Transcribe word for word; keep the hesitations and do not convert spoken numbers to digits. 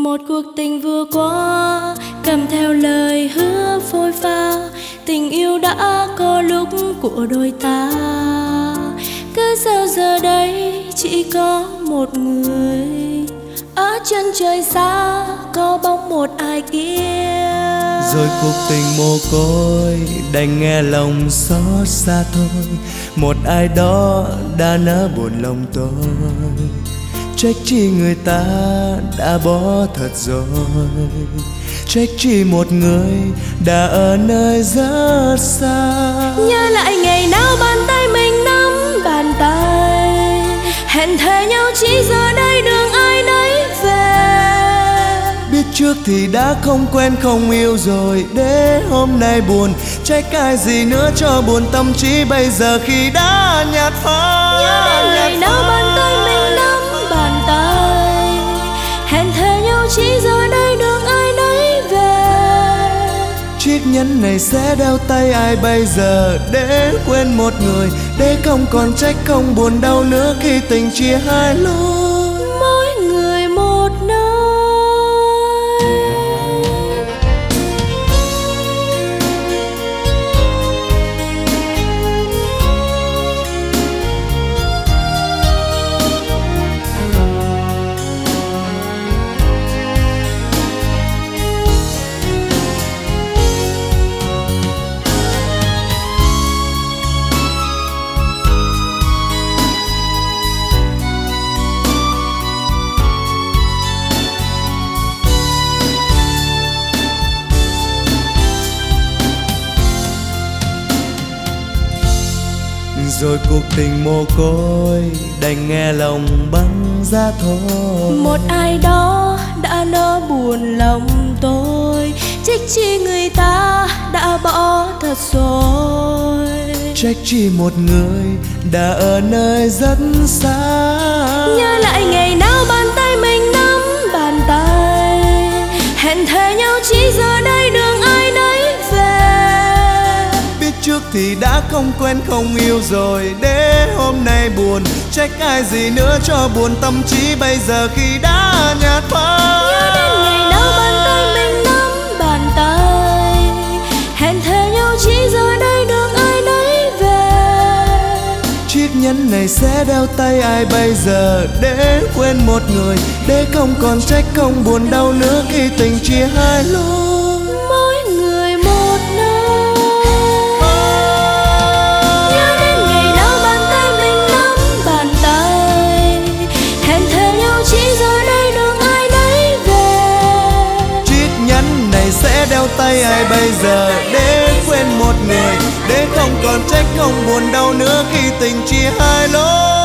Một cuộc tình vừa qua kèm theo lời hứa phôi pha, tình yêu đã có lúc của đôi ta. Cứ sao giờ đây chỉ có một người, ở chân trời xa có bóng một ai kia. Rồi cuộc tình mồ côi đành nghe lòng xót xa thôi. Một ai đó đã nỡ buồn lòng tôi, trách chi người ta đã bỏ thật rồi. Trách chi một người đã ở nơi rất xa. Nhớ lại ngày nào bàn tay mình nắm bàn tay, hẹn thề nhau chỉ giờ đây đường ai nấy về. Biết trước thì đã không quen không yêu rồi, để hôm nay buồn trách ai gì nữa cho buồn tâm trí bây giờ khi đã nhạt phai. Nhớ đến ngày nào bàn tay mình nắm bàn tay, hẹn thề nhau chỉ giờ đây đường ai nấy về. Chiếc nhẫn này sẽ đeo tay ai bây giờ, để quên một người, để không còn trách không buồn đau nữa khi tình chia hai lối. Mỗi người một nơi. Rồi cuộc tình mồ côi đành nghe lòng băng giá thôi. Một ai đó đã nỡ buồn lòng tôi, trách chi người ta đã bỏ thật rồi. Trách chi một người đã ở nơi rất xa. Nhớ lại ngày nào bàn tay mình nắm bàn tay, hẹn thề nhau chỉ giờ đây đường ai nấy về. Biết trước thì đã không quen không yêu rồi, để hôm nay buồn trách ai gì nữa cho buồn tâm trí bây giờ khi đã nhạt phai. Nhớ đến ngày nào bàn tay mình nắm bàn tay, hẹn thề nhau chỉ giờ đây đường ai nấy về. Chiếc nhẫn này sẽ đeo tay ai bây giờ, để quên một người, để không còn trách không buồn đau nữa khi tình chia hai lối. Mỗi người một nơi. Nhớ đến ngày nào bàn tay mình nắm bàn tay, hẹn thề nhau chỉ giờ đây đường ai nấy về. Chiếc nhẫn này sẽ đeo tay ai bây giờ, để quên một người, để không còn trách không buồn đau nữa khi tình chia hai lối.